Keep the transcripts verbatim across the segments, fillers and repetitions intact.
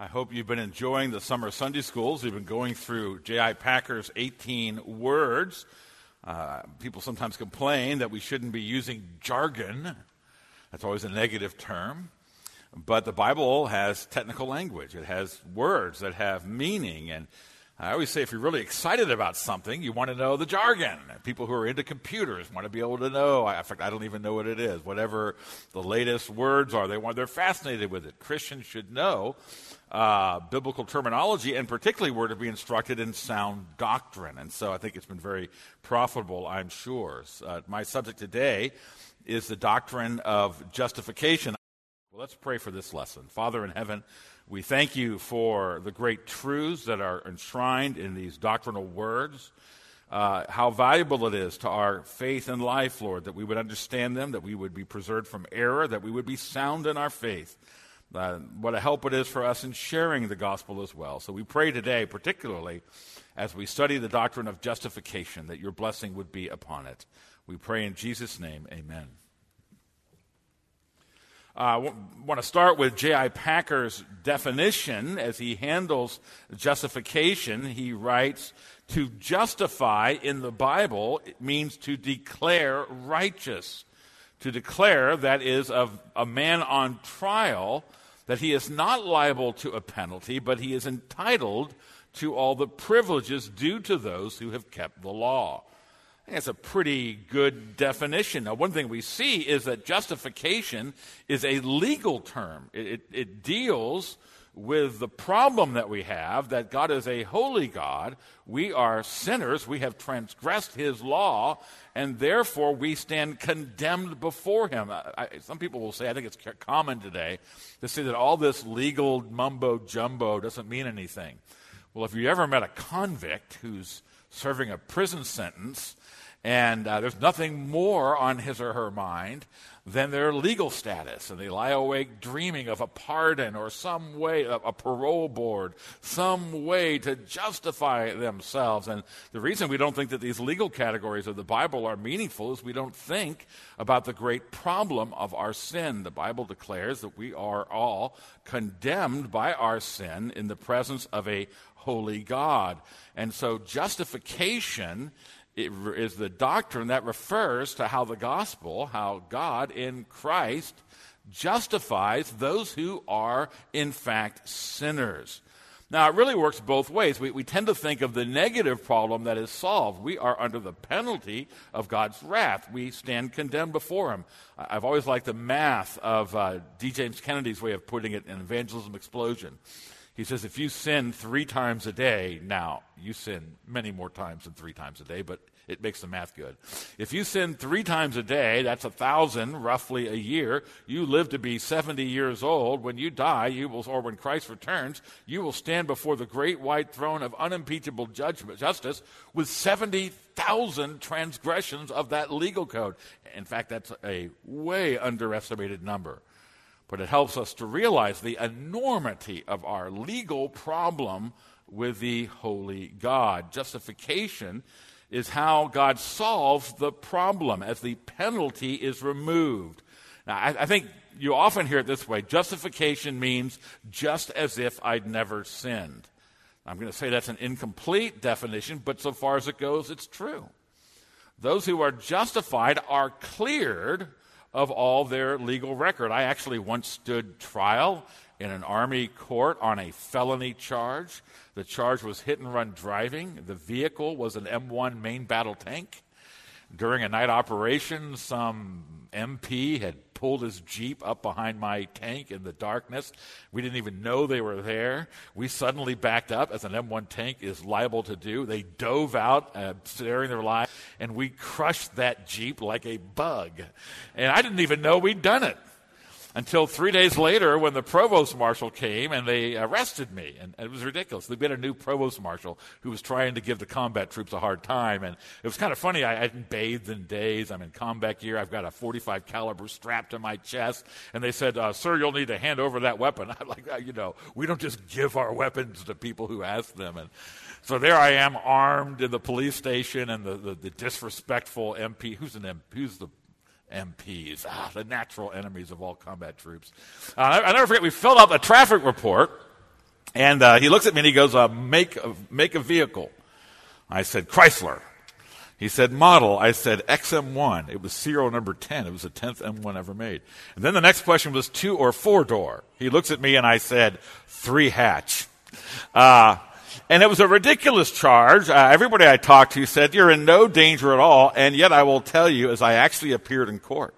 I hope you've been enjoying the summer Sunday schools. We've been going through J I Packer's eighteen words. Uh, people sometimes complain that we shouldn't be using jargon. That's always a negative term. But the Bible has technical language. It has words that have meaning. And I always say if you're really excited about something, you want to know the jargon. People who are into computers want to be able to know. In fact, I don't even know what it is. Whatever the latest words are, they want, they're fascinated with it. Christians should know uh, biblical terminology, and particularly we're to be instructed in sound doctrine. And so I think it's been very profitable, I'm sure. Uh, my subject today is the doctrine of justification. Well, let's pray for this lesson. Father in heaven, we thank you for the great truths that are enshrined in these doctrinal words, uh, how valuable it is to our faith and life, Lord, that we would understand them, that we would be preserved from error, that we would be sound in our faith. Uh, what a help it is for us in sharing the gospel as well. So we pray today, particularly as we study the doctrine of justification, that your blessing would be upon it. We pray in Jesus' name, amen. I uh, want to start with J I Packer's definition as he handles justification. He writes, to justify in the Bible, it means to declare righteous. To declare, that is, of a man on trial, that he is not liable to a penalty, but he is entitled to all the privileges due to those who have kept the law. I think that's a pretty good definition. Now, one thing we see is that justification is a legal term. It, it, it deals with the problem that we have, that God is a holy God. We are sinners. We have transgressed his law, and therefore we stand condemned before him. I, I, some people will say, I think it's common today, to say that all this legal mumbo-jumbo doesn't mean anything. Well, if you ever met a convict who's serving a prison sentence, and uh, there's nothing more on his or her mind than their legal status, and they lie awake dreaming of a pardon or some way, a, a parole board, some way to justify themselves. And the reason we don't think that these legal categories of the Bible are meaningful is we don't think about the great problem of our sin. The Bible declares that we are all condemned by our sin in the presence of a holy God. And so justification It is the doctrine that refers to how the gospel, how God in Christ justifies those who are in fact sinners. Now, it really works both ways. We, we tend to think of the negative problem that is solved. We are under the penalty of God's wrath. We stand condemned before him. I've always liked the math of uh, D. James Kennedy's way of putting it in Evangelism Explosion. He says, if you sin three times a day, now, you sin many more times than three times a day, but it makes the math good. If you sin three times a day, that's a thousand, roughly a year. You live to be seventy years old. When you die, you will, or when Christ returns, you will stand before the great white throne of unimpeachable judgment, justice with seventy thousand transgressions of that legal code. In fact, that's a way underestimated number. But it helps us to realize the enormity of our legal problem with the holy God. Justification is how God solves the problem as the penalty is removed. Now, I, I think you often hear it this way. Justification means just as if I'd never sinned. I'm going to say that's an incomplete definition, but so far as it goes, it's true. Those who are justified are cleared of all their legal record. I actually once stood trial in an Army court on a felony charge. The charge was hit-and-run driving. The vehicle was an M one main battle tank. During a night operation, some M P had pulled his Jeep up behind my tank in the darkness. We didn't even know they were there. We suddenly backed up, as an M one tank is liable to do. They dove out, uh, sparing their lives, and we crushed that Jeep like a bug. And I didn't even know we'd done it until three days later when the provost marshal came and they arrested me. And it was ridiculous. They had a new provost marshal who was trying to give the combat troops a hard time. And it was kind of funny. I hadn't bathed in days. I'm in combat gear. I've got a forty-five caliber strapped to my chest. And they said, uh, sir, you'll need to hand over that weapon. I'm like, uh, you know, we don't just give our weapons to people who ask them. And so there I am, armed in the police station, and the, the, the disrespectful M P. Who's an M P? Who's the M Ps, ah, the natural enemies of all combat troops. Uh, I, I never forget, we filled out a traffic report, And uh, he looks at me and he goes, uh, make, a, make a vehicle. I said, Chrysler. He said, model. I said, X M one. It was serial number ten. It was the tenth M one ever made. And then the next question was two or four door. He looks at me and I said, three hatch. Uh, and it was a ridiculous charge. Uh, everybody I talked to said, you're in no danger at all. And yet I will tell you, as I actually appeared in court,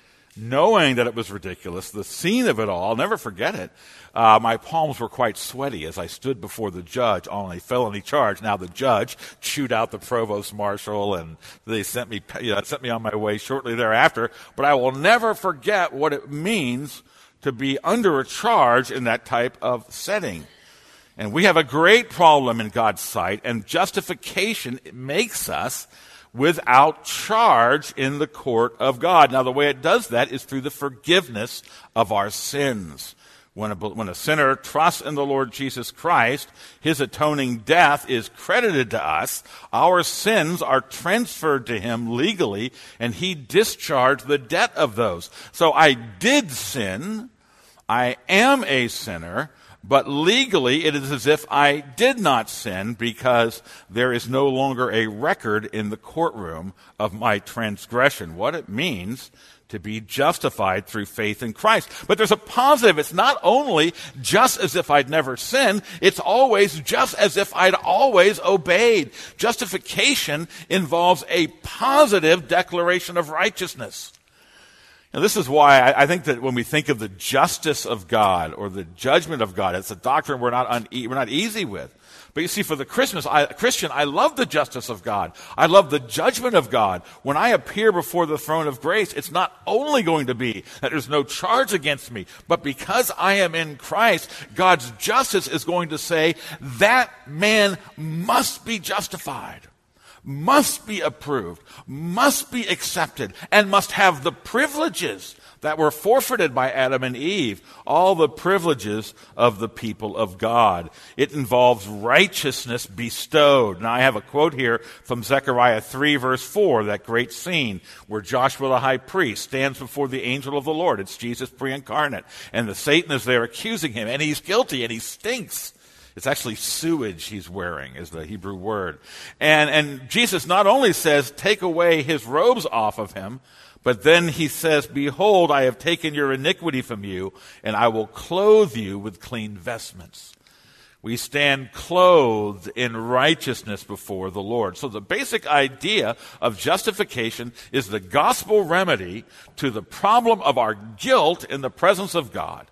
knowing that it was ridiculous, the scene of it all, I'll never forget it, uh, my palms were quite sweaty as I stood before the judge on a felony charge. Now the judge chewed out the provost marshal, and they sent me, you know, sent me on my way shortly thereafter. But I will never forget what it means to be under a charge in that type of setting. And we have a great problem in God's sight, and justification makes us without charge in the court of God. Now, the way it does that is through the forgiveness of our sins. When a, when a sinner trusts in the Lord Jesus Christ, his atoning death is credited to us. Our sins are transferred to him legally, and he discharged the debt of those. So I did sin. I am a sinner. But legally, it is as if I did not sin, because there is no longer a record in the courtroom of my transgression. What it means to be justified through faith in Christ. But there's a positive. It's not only just as if I'd never sinned, it's always just as if I'd always obeyed. Justification involves a positive declaration of righteousness. Now, this is why I, I think that when we think of the justice of God or the judgment of God, it's a doctrine we're not un, we're not easy with. But you see, for the Christmas, I, Christian, I love the justice of God. I love the judgment of God. When I appear before the throne of grace, it's not only going to be that there's no charge against me, but because I am in Christ, God's justice is going to say that man must be justified, must be approved, must be accepted, and must have the privileges that were forfeited by Adam and Eve, all the privileges of the people of God. It involves righteousness bestowed. Now, I have a quote here from Zechariah three, verse four, that great scene where Joshua the high priest stands before the angel of the Lord. It's Jesus pre-incarnate. And the Satan is there accusing him, and he's guilty, and he stinks. It's actually sewage he's wearing, is the Hebrew word. And, and Jesus not only says, take away his robes off of him, but then he says, behold, I have taken your iniquity from you, and I will clothe you with clean vestments. We stand clothed in righteousness before the Lord. So the basic idea of justification is the gospel remedy to the problem of our guilt in the presence of God,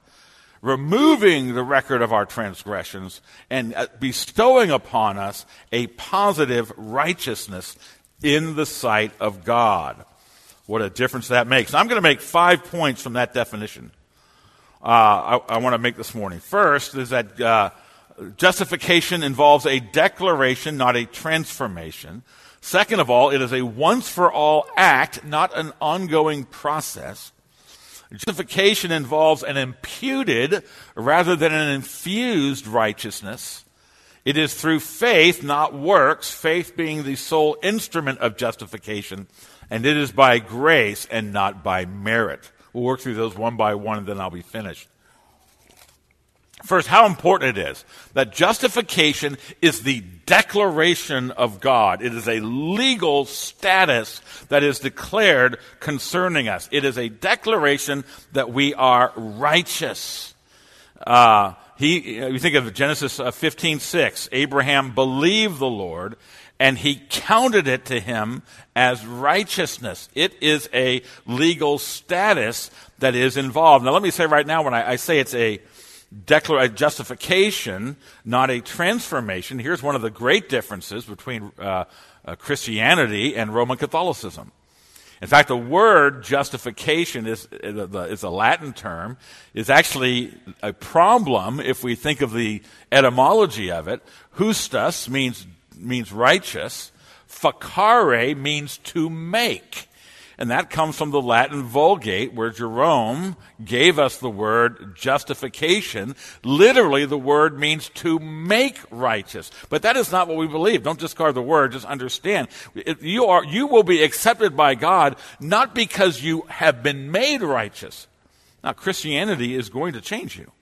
removing the record of our transgressions and bestowing upon us a positive righteousness in the sight of God. What a difference that makes. Now, I'm going to make five points from that definition uh, I, I want to make this morning. First is that uh, justification involves a declaration, not a transformation. Second of all, it is a once-for-all act, not an ongoing process. Justification involves an imputed rather than an infused righteousness. It is through faith, not works, faith being the sole instrument of justification, and it is by grace and not by merit. We'll work through those one by one, and then I'll be finished. First, how important it is that justification is the declaration of God. It is a legal status that is declared concerning us. It is a declaration that we are righteous. Uh, he, you think of Genesis fifteen six. Abraham believed the Lord, and he counted it to him as righteousness. It is a legal status that is involved. Now, let me say right now, when I, I say it's a Declar- a justification, not a transformation. Here's one of the great differences between uh, uh, Christianity and Roman Catholicism. In fact, the word justification is, is a Latin term, is actually a problem if we think of the etymology of it. Justus means, means righteous. Facere means to make. And that comes from the Latin Vulgate, where Jerome gave us the word justification. Literally, the word means to make righteous. But that is not what we believe. Don't discard the word. Just understand. You are, you will be accepted by God not because you have been made righteous. Now, Christianity is going to change you.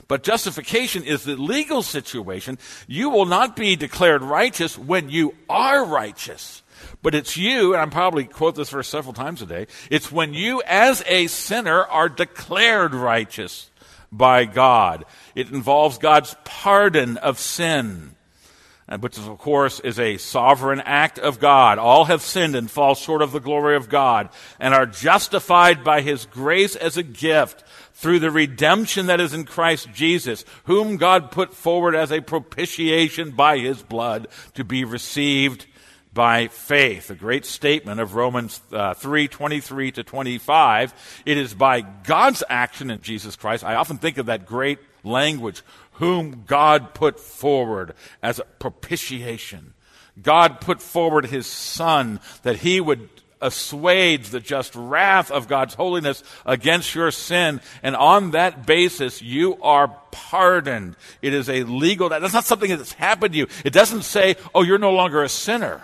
But justification is the legal situation. You will not be declared righteous when you are righteous. But it's you, and I'm probably quote this verse several times a day, it's when you as a sinner are declared righteous by God. It involves God's pardon of sin, which of course is a sovereign act of God. All have sinned and fall short of the glory of God and are justified by his grace as a gift through the redemption that is in Christ Jesus, whom God put forward as a propitiation by his blood to be received by faith. A great statement of Romans uh, three, twenty-three to twenty-five. It is by God's action in Jesus Christ. I often think of that great language, whom God put forward as a propitiation. God put forward his Son that he would assuage the just wrath of God's holiness against your sin, and on that basis you are pardoned. It is a legal, that's not something that's happened to you. It doesn't say, oh, you're no longer a sinner.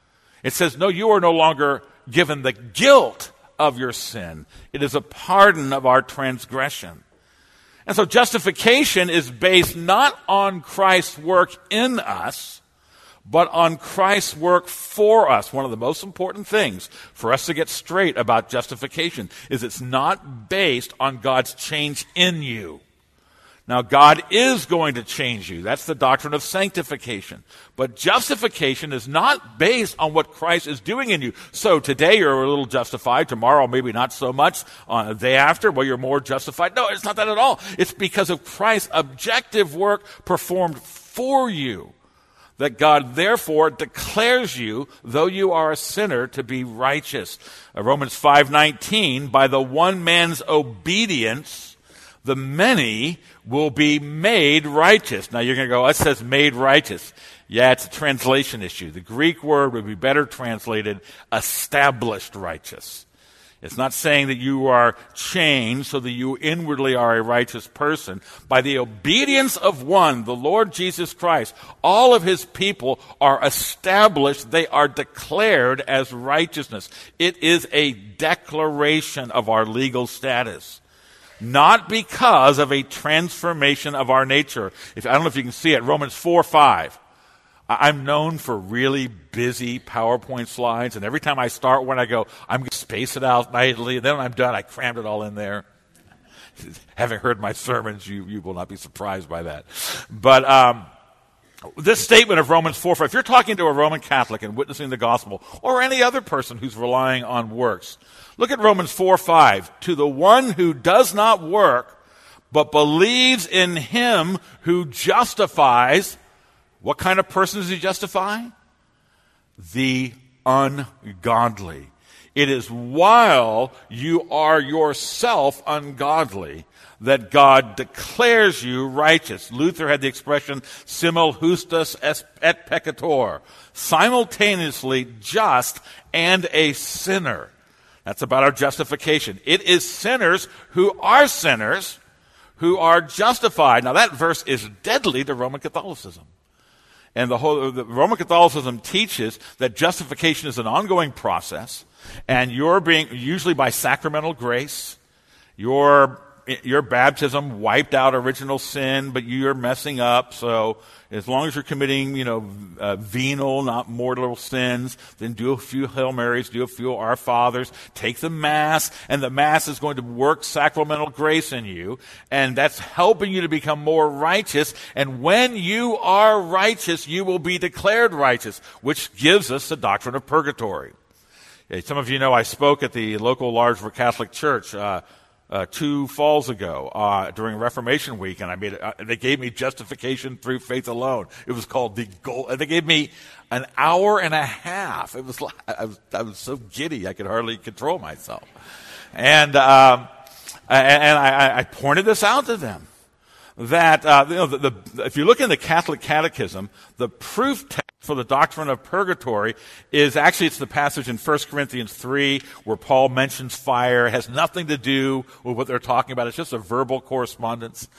It says, no, you are no longer given the guilt of your sin. It is a pardon of our transgression. And so justification is based not on Christ's work in us, but on Christ's work for us. One of the most important things for us to get straight about justification is it's not based on God's change in you. Now, God is going to change you. That's the doctrine of sanctification. But justification is not based on what Christ is doing in you. So today you're a little justified. Tomorrow maybe not so much. On the day after, well, you're more justified. No, it's not that at all. It's because of Christ's objective work performed for you that God therefore declares you, though you are a sinner, to be righteous. Uh, Romans five nineteen, by the one man's obedience, the many will be made righteous. Now you're going to go, it says made righteous. Yeah, it's a translation issue. The Greek word would be better translated established righteous. It's not saying that you are changed so that you inwardly are a righteous person. By the obedience of one, the Lord Jesus Christ, all of his people are established. They are declared as righteousness. It is a declaration of our legal status. Not because of a transformation of our nature. If, I don't know if you can see it, Romans four five. I'm known for really busy PowerPoint slides, and every time I start one, I go, I'm going to space it out nightly, and then when I'm done, I crammed it all in there. Having heard my sermons, you, you will not be surprised by that. But um, this statement of Romans four five, if you're talking to a Roman Catholic and witnessing the gospel, or any other person who's relying on works, look at Romans four five. To the one who does not work, but believes in him who justifies. What kind of person does he justify? The ungodly. It is while you are yourself ungodly that God declares you righteous. Luther had the expression, simul justus et peccator, simultaneously just and a sinner. That's about our justification. It is sinners who are sinners who are justified. Now that verse is deadly to Roman Catholicism. And the whole the Roman Catholicism teaches that justification is an ongoing process, and you're being, usually by sacramental grace, your your baptism wiped out original sin, but you're messing up. So as long as you're committing, you know, uh, venal, not mortal sins, then do a few Hail Marys, do a few Our Fathers, take the Mass, and the Mass is going to work sacramental grace in you, and that's helping you to become more righteous. And when you are righteous, you will be declared righteous, which gives us the doctrine of purgatory. Okay, some of you know I spoke at the local Large Catholic Church uh, Uh, two falls ago uh, during Reformation Week, and I made it, uh, they gave me justification through faith alone. It was called the gold. They gave me an hour and a half. It was like, I was I was so giddy I could hardly control myself, and um, and, and I, I pointed this out to them that uh, you know the, the, if you look in the Catholic Catechism, the proof text for the doctrine of purgatory is actually, it's the passage in First Corinthians three where Paul mentions fire. It has nothing to do with what they're talking about. It's just a verbal correspondence.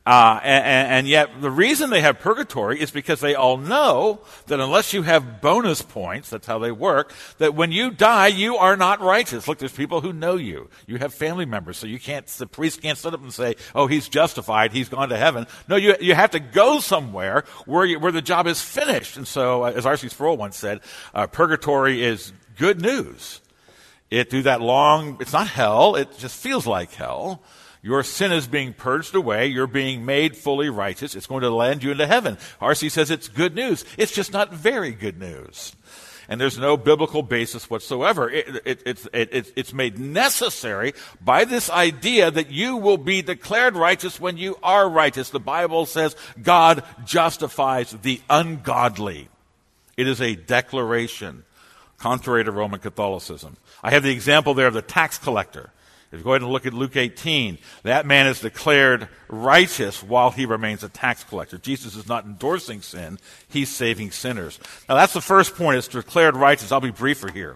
Uh, and, and yet the reason they have purgatory is because they all know that unless you have bonus points, that's how they work, that when you die, you are not righteous. Look, there's people who know you. You have family members, so you can't, the priest can't sit up and say, oh, he's justified, he's gone to heaven. No, you, you have to go somewhere where, you, where the job is finished. And so, uh, as R C Sproul once said, uh, purgatory is good news. It, through that long, it's not hell, it just feels like hell. Your sin is being purged away. You're being made fully righteous. It's going to land you into heaven. R C says it's good news. It's just not very good news. And there's no biblical basis whatsoever. It, it, it's, it, it's made necessary by this idea that you will be declared righteous when you are righteous. The Bible says God justifies the ungodly. It is a declaration, contrary to Roman Catholicism. I have the example there of the tax collector. If you go ahead and look at Luke eighteen, that man is declared righteous while he remains a tax collector. Jesus is not endorsing sin, he's saving sinners. Now that's the first point, is declared righteous. I'll be briefer here.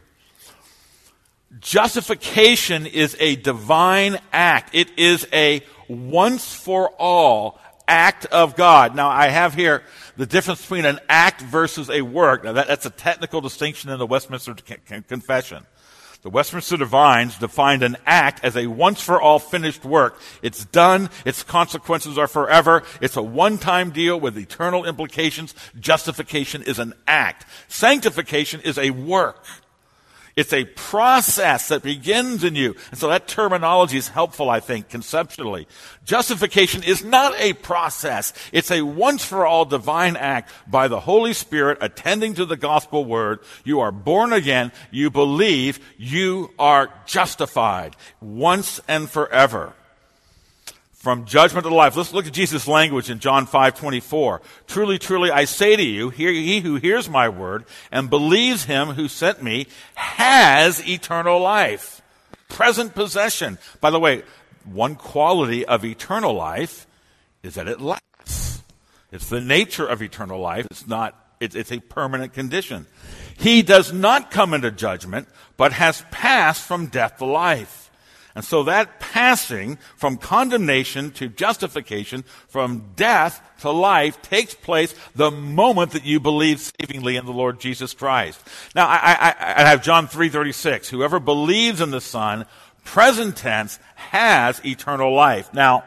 Justification is a divine act. It is a once-for-all act of God. Now I have here the difference between an act versus a work. Now that, that's a technical distinction in the Westminster Confession. The Westminster Divines defined an act as a once-for-all finished work. It's done. Its consequences are forever. It's a one-time deal with eternal implications. Justification is an act. Sanctification is a work. It's a process that begins in you. And so that terminology is helpful, I think, conceptually. Justification is not a process. It's a once-for-all divine act by the Holy Spirit attending to the gospel word. You are born again. You believe. You are justified once and forever. From judgment to life. Let's look at Jesus' language in John five twenty-four. Truly, truly, I say to you, he who hears my word and believes him who sent me has eternal life. Present possession. By the way, one quality of eternal life is that it lasts. It's the nature of eternal life. It's not, it's, it's a permanent condition. He does not come into judgment, but has passed from death to life. And so that passing from condemnation to justification, from death to life, takes place the moment that you believe savingly in the Lord Jesus Christ. Now, I, I, I have John three thirty-six. Whoever believes in the Son, present tense, has eternal life. Now,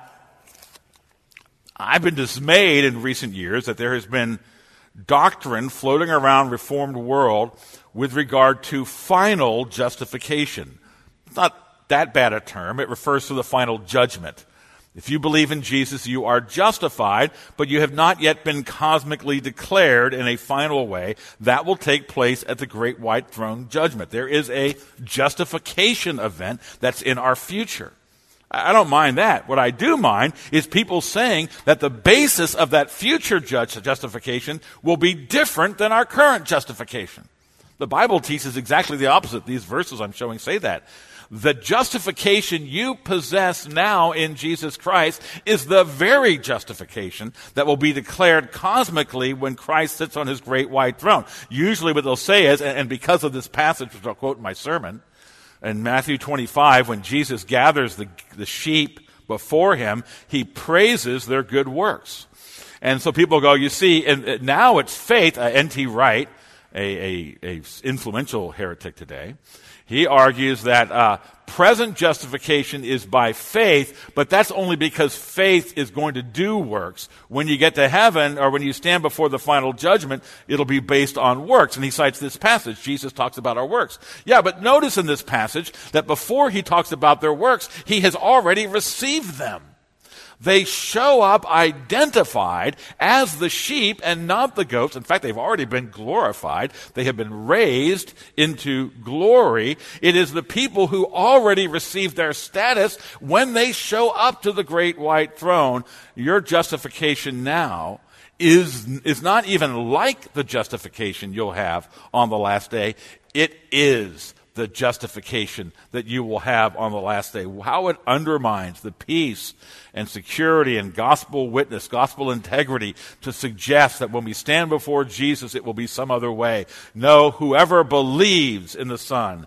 I've been dismayed in recent years that there has been doctrine floating around Reformed world with regard to final justification. It's not that bad a term. It refers to the final judgment. If you believe in Jesus, you are justified, but you have not yet been cosmically declared in a final way. That will take place at the great white throne judgment. There is a justification event that's in our future. I don't mind that. What I do mind is people saying that the basis of that future judge justification will be different than our current justification. The Bible teaches exactly the opposite. These verses I'm showing say that. The justification you possess now in Jesus Christ is the very justification that will be declared cosmically when Christ sits on his great white throne. Usually what they'll say is, and because of this passage, which I'll quote in my sermon, in Matthew twenty-five, when Jesus gathers the, the sheep before him, he praises their good works. And so people go, you see, and now it's faith. Uh, N T Wright, a, a, a influential heretic today, he argues that uh, present justification is by faith, but that's only because faith is going to do works. When you get to heaven, or when you stand before the final judgment, it'll be based on works. And he cites this passage. Jesus talks about our works. Yeah, but notice in this passage that before he talks about their works, he has already received them. They show up identified as the sheep and not the goats. In fact, they've already been glorified. They have been raised into glory. It is the people who already received their status when they show up to the great white throne. Your justification now is, is not even like the justification you'll have on the last day. It is the justification that you will have on the last day. How it undermines the peace and security and gospel witness, gospel integrity, to suggest that when we stand before Jesus, it will be some other way. No, whoever believes in the Son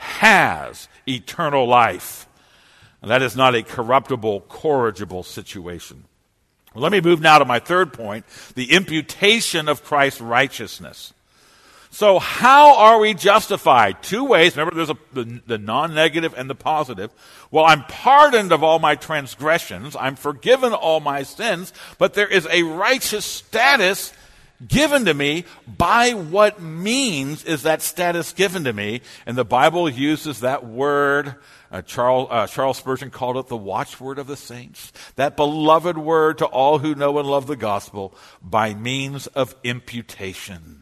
has eternal life. And that is not a corruptible, corrigible situation. Well, let me move now to my third point, the imputation of Christ's righteousness. So how are we justified? Two ways. Remember, there's a, the, the non-negative and the positive. Well, I'm pardoned of all my transgressions. I'm forgiven all my sins. But there is a righteous status given to me. By what means is that status given to me? And the Bible uses that word. Uh, Charles, uh, Charles Spurgeon called it the watchword of the saints. That beloved word to all who know and love the gospel, by means of imputation.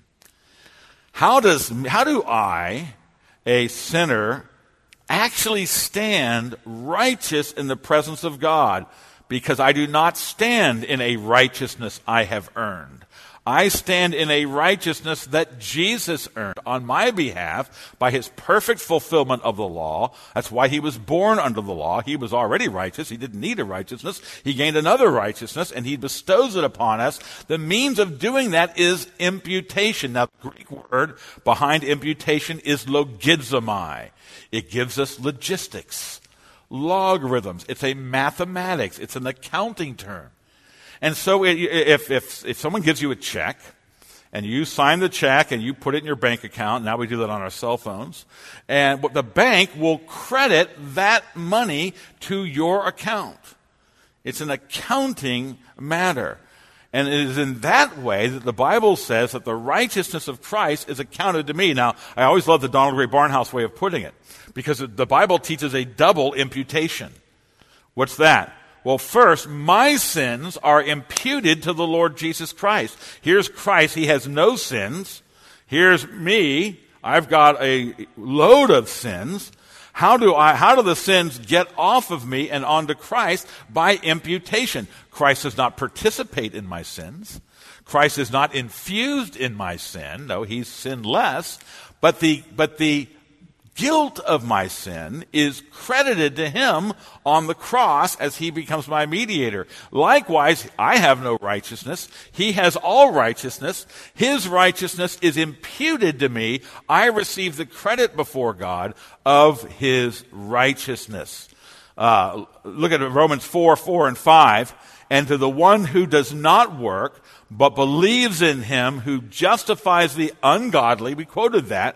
How does, how do I, a sinner, actually stand righteous in the presence of God? Because I do not stand in a righteousness I have earned. I stand in a righteousness that Jesus earned on my behalf by his perfect fulfillment of the law. That's why he was born under the law. He was already righteous. He didn't need a righteousness. He gained another righteousness, and he bestows it upon us. The means of doing that is imputation. Now, the Greek word behind imputation is logizomai. It gives us logistics, logarithms. It's a mathematics. It's an accounting term. And so if, if, if someone gives you a check and you sign the check and you put it in your bank account, now we do that on our cell phones, and the bank will credit that money to your account. It's an accounting matter. And it is in that way that the Bible says that the righteousness of Christ is accounted to me. Now, I always love the Donald Ray Barnhouse way of putting it, because the Bible teaches a double imputation. What's that? Well, first, my sins are imputed to the Lord Jesus Christ. Here's Christ. He has no sins. Here's me. I've got a load of sins. How do I, how do the sins get off of me and onto Christ? By imputation. Christ does not participate in my sins. Christ is not infused in my sin. No, he's sinless. But the, but the guilt of my sin is credited to him on the cross as he becomes my mediator. Likewise, I have no righteousness. He has all righteousness. His righteousness is imputed to me. I receive the credit before God of his righteousness. Uh, look at Romans four, four and five. And to the one who does not work, but believes in him who justifies the ungodly, we quoted that,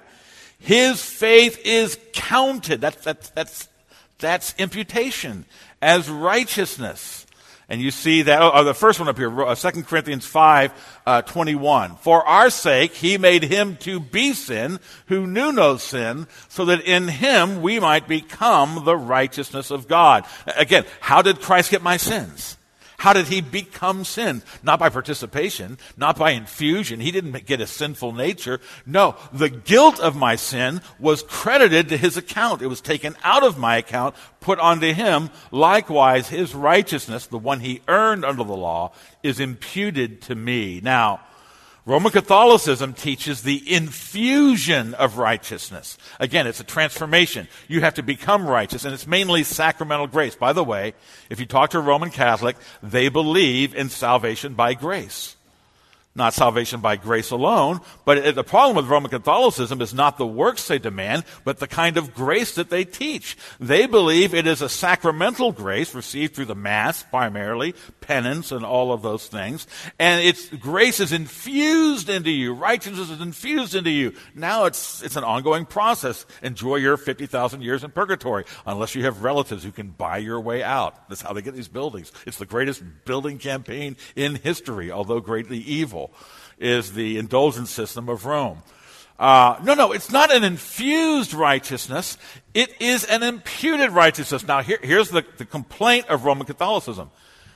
his faith is counted. That's, that's, that's, that's imputation as righteousness. And you see that, oh, the first one up here, Second Corinthians five, uh, twenty-one. For our sake, he made him to be sin who knew no sin, so that in him we might become the righteousness of God. Again, how did Christ get my sins? How did he become sin? Not by participation, not by infusion. He didn't get a sinful nature. No, the guilt of my sin was credited to his account. It was taken out of my account, put onto him. Likewise, his righteousness, the one he earned under the law, is imputed to me. Now, Roman Catholicism teaches the infusion of righteousness. Again, it's a transformation. You have to become righteous, and it's mainly sacramental grace. By the way, if you talk to a Roman Catholic, they believe in salvation by grace. Not salvation by grace alone, but the problem with Roman Catholicism is not the works they demand, but the kind of grace that they teach. They believe it is a sacramental grace received through the Mass, primarily, penance and all of those things. And it's grace is infused into you. Righteousness is infused into you. Now it's it's an ongoing process. Enjoy your fifty thousand years in purgatory, unless you have relatives who can buy your way out. That's how they get these buildings. It's the greatest building campaign in history, although greatly evil, is the indulgence system of Rome. Uh, no, no, it's not an infused righteousness. It is an imputed righteousness. Now, here, here's the, the complaint of Roman Catholicism.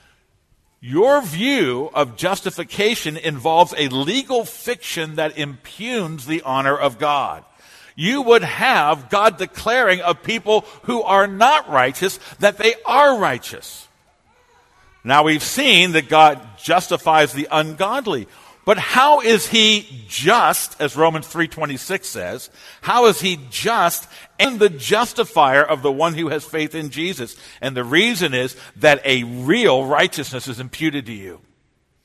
Your view of justification involves a legal fiction that impugns the honor of God. You would have God declaring of people who are not righteous that they are righteous. Now, we've seen that God justifies the ungodly. But how is he just, as Romans three twenty-six says, how is he just and the justifier of the one who has faith in Jesus? And the reason is that a real righteousness is imputed to you.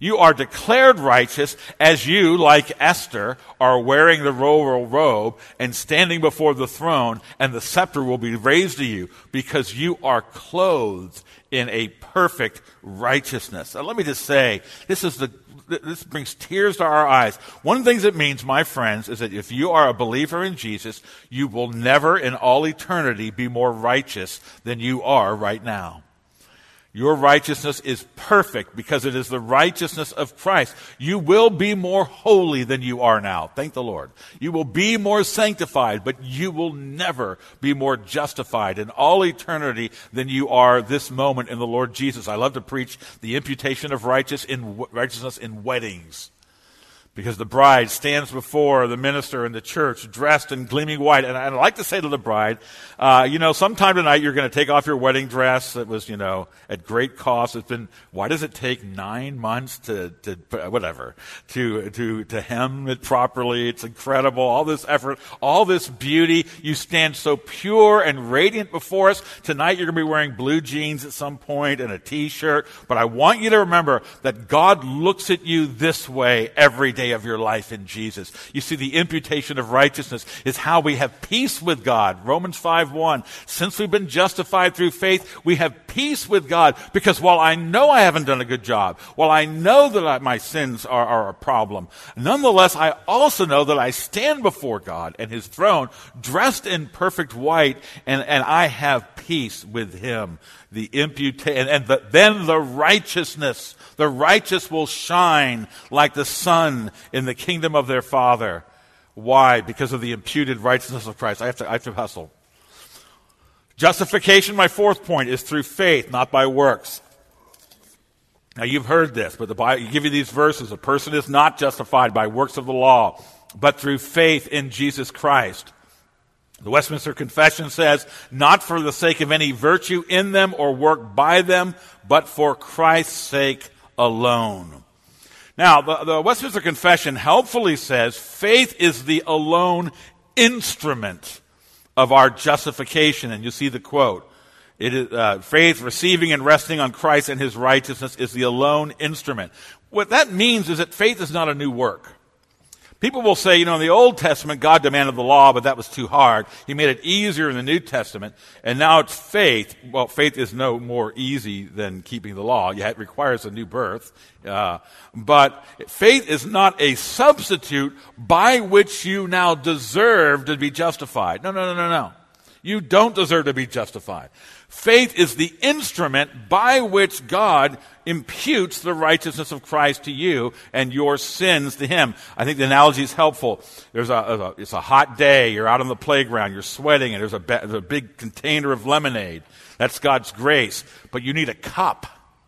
You are declared righteous as you, like Esther, are wearing the royal robe and standing before the throne, and the scepter will be raised to you because you are clothed in a perfect righteousness. Now, let me just say, this is the this brings tears to our eyes. One of the things it means, my friends, is that if you are a believer in Jesus, you will never in all eternity be more righteous than you are right now. Your righteousness is perfect because it is the righteousness of Christ. You will be more holy than you are now. Thank the Lord. You will be more sanctified, but you will never be more justified in all eternity than you are this moment in the Lord Jesus. I love to preach the imputation of righteous in, righteousness in weddings, because the bride stands before the minister in the church dressed in gleaming white. And I'd like to say to the bride, uh, you know, sometime tonight you're going to take off your wedding dress that was, you know, at great cost. It's been, why does it take nine months to, to whatever, to, to, to hem it properly? It's incredible. All this effort, all this beauty. You stand so pure and radiant before us. Tonight you're going to be wearing blue jeans at some point and a t-shirt. But I want you to remember that God looks at you this way every day of your life in Jesus. You see, the imputation of righteousness is how we have peace with God. Romans five one. Since we've been justified through faith, we have peace with God, because while I know I haven't done a good job, while I know that I, my sins are, are a problem, nonetheless, I also know that I stand before God and his throne dressed in perfect white, and, and I have peace with him. The imputation, and the, then the righteousness, the righteous will shine like the sun in the kingdom of their Father. Why? Because of the imputed righteousness of Christ. I have to, I have to hustle. Justification, my fourth point, is through faith, not by works. Now, you've heard this, but the Bible, you give you these verses. A person is not justified by works of the law, but through faith in Jesus Christ. The Westminster Confession says, not for the sake of any virtue in them or work by them, but for Christ's sake alone. Now, the, the Westminster Confession helpfully says faith is the alone instrument of our justification. And you see the quote. It is, uh, faith, receiving and resting on Christ and his righteousness, is the alone instrument. What that means is that faith is not a new work. People will say, you know, in the Old Testament, God demanded the law, but that was too hard. He made it easier in the New Testament, and now it's faith. Well, faith is no more easy than keeping the law. Yeah, it requires a new birth. Uh, but faith is not a substitute by which you now deserve to be justified. No, no, no, no, no. You don't deserve to be justified. Faith is the instrument by which God imputes the righteousness of Christ to you and your sins to him. I think the analogy is helpful. There's a, a it's a hot day. You're out on the playground. You're sweating, and there's a, there's a big container of lemonade. That's God's grace. But you need a cup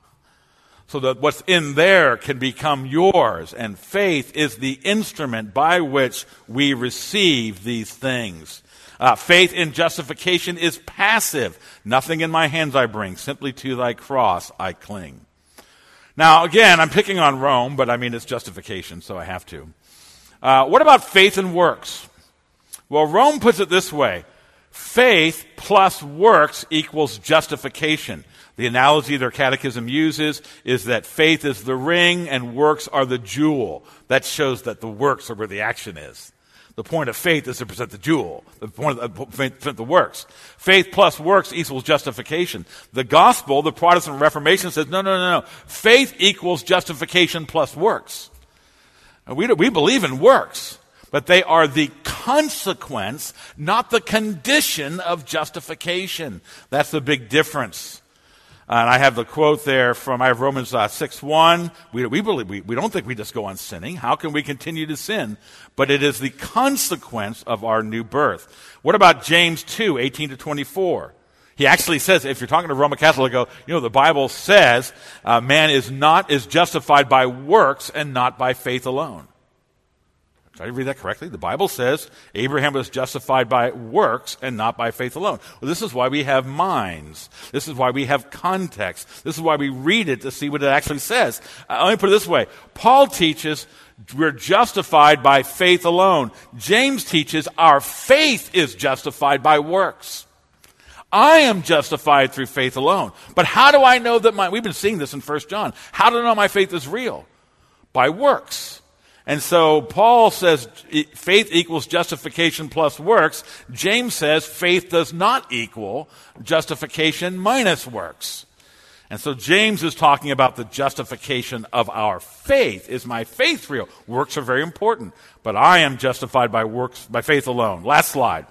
so that what's in there can become yours. And faith is the instrument by which we receive these things. Uh, faith in justification is passive. Nothing in my hands I bring, simply to thy cross I cling. Now, again, I'm picking on Rome, but I mean it's justification, so I have to. Uh, what about faith and works? Well, Rome puts it this way. Faith plus works equals justification. The analogy their catechism uses is that faith is the ring and works are the jewel. That shows that the works are where the action is. The point of faith is to present the jewel. The point of the, present the works. Faith plus works equals justification. The gospel, the Protestant Reformation says, no, no, no, no. Faith equals justification plus works. And we, we believe in works, but they are the consequence, not the condition of justification. That's the big difference. And I have the quote there from, I have Romans uh, six one. We, we believe, we, we don't think we just go on sinning. How can we continue to sin? But it is the consequence of our new birth. What about James two eighteen to twenty-four? He actually says, if you're talking to a Roman Catholic, go, you know, the Bible says, uh, man is not, is justified by works and not by faith alone. Did I read that correctly? The Bible says Abraham was justified by works and not by faith alone. Well, this is why we have minds. This is why we have context. This is why we read it to see what it actually says. Uh, let me put it this way. Paul teaches we're justified by faith alone. James teaches our faith is justified by works. I am justified through faith alone. But how do I know that my, we've been seeing this in First John. How do I know my faith is real? by works. And so Paul says faith equals justification plus works. James says faith does not equal justification minus works. And so James is talking about the justification of our faith. Is my faith real? Works are very important, but I am justified by works, by faith alone. Last slide.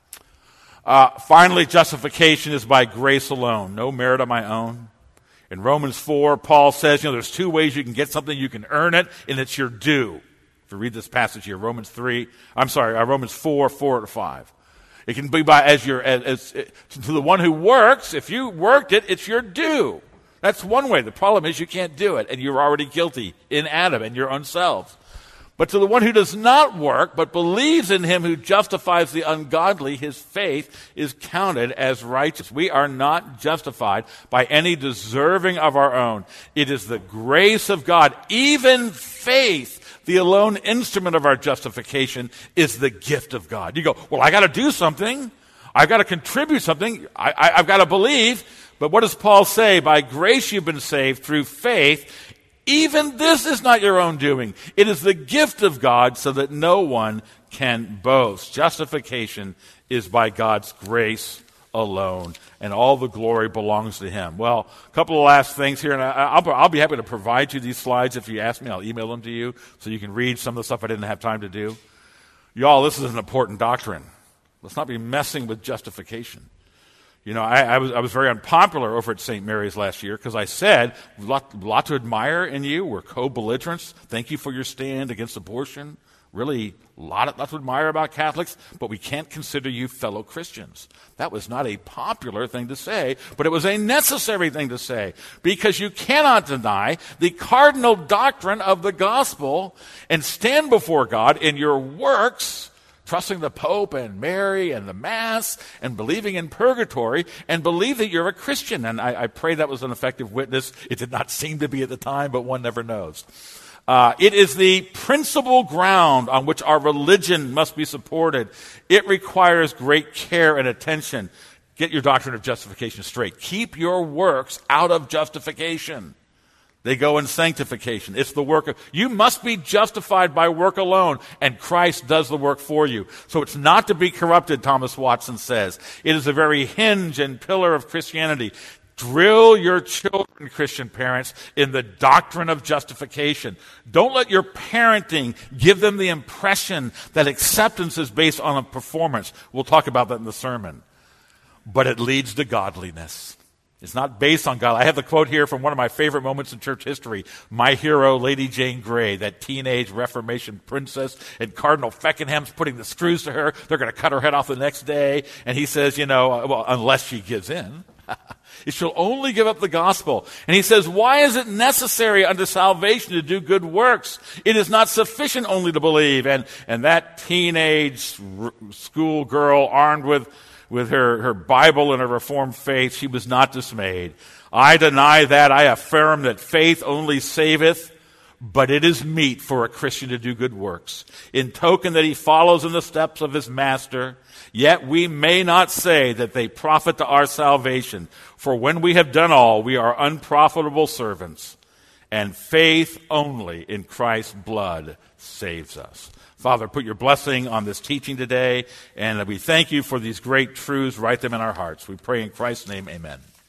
Uh, finally, justification is by grace alone, no merit of my own. In Romans four, Paul says, you know, there's two ways you can get something. You can earn it, and it's your due. If you read this passage here, Romans three, I'm sorry, uh, Romans four, four to five. It can be by as your as, as to the one who works. If you worked it, it's your due. That's one way. The problem is you can't do it, and you're already guilty in Adam and your own selves. But to the one who does not work, but believes in him who justifies the ungodly, his faith is counted as righteous. We are not justified by any deserving of our own. It is the grace of God. Even faith, the alone instrument of our justification, is the gift of God. You go, well, I got to do something. I've got to contribute something. I, I, I've got to believe. But what does Paul say? By grace you've been saved through faith. Even this is not your own doing. It is the gift of God so that no one can boast. Justification is by God's grace alone, and all the glory belongs to him. Well, a couple of last things here, and I'll, I'll be happy to provide you these slides if you ask me. I'll email them to you so you can read some of the stuff I didn't have time to do. Y'all, this is an important doctrine. Let's not be messing with justification. You know, I, I was I was very unpopular over at Saint Mary's last year because I said, a lot, lot to admire in you. We're co-belligerents. Thank you for your stand against abortion. Really, a lot, lot to admire about Catholics, but we can't consider you fellow Christians. That was not a popular thing to say, but it was a necessary thing to say because you cannot deny the cardinal doctrine of the gospel and stand before God in your works, trusting the Pope and Mary and the Mass and believing in purgatory and believe that you're a Christian. And I, I pray that was an effective witness. It did not seem to be at the time, but one never knows. Uh, it is the principal ground on which our religion must be supported. It requires great care and attention. Get your doctrine of justification straight. Keep your works out of justification. They go in sanctification. It's the work of, you must be justified by work alone, and Christ does the work for you. So it's not to be corrupted, Thomas Watson says. It is a very hinge and pillar of Christianity. Drill your children, Christian parents, in the doctrine of justification. Don't let your parenting give them the impression that acceptance is based on a performance. We'll talk about that in the sermon. But it leads to godliness. It's not based on God. I have the quote here from one of my favorite moments in church history. My hero, Lady Jane Grey, that teenage Reformation princess, and Cardinal Feckenham's putting the screws to her. They're going to cut her head off the next day. And he says, you know, well, unless she gives in. If she'll only give up the gospel. And he says, why is it necessary unto salvation to do good works? It is not sufficient only to believe. And, and that teenage r- school girl armed with With her, her Bible and her Reformed faith, she was not dismayed. I deny that. I affirm that faith only saveth, but it is meet for a Christian to do good works, in token that he follows in the steps of his master. Yet we may not say that they profit to our salvation, for when we have done all, we are unprofitable servants, and faith only in Christ's blood saves us. Father, put your blessing on this teaching today, and we thank you for these great truths. Write them in our hearts. We pray in Christ's name, amen.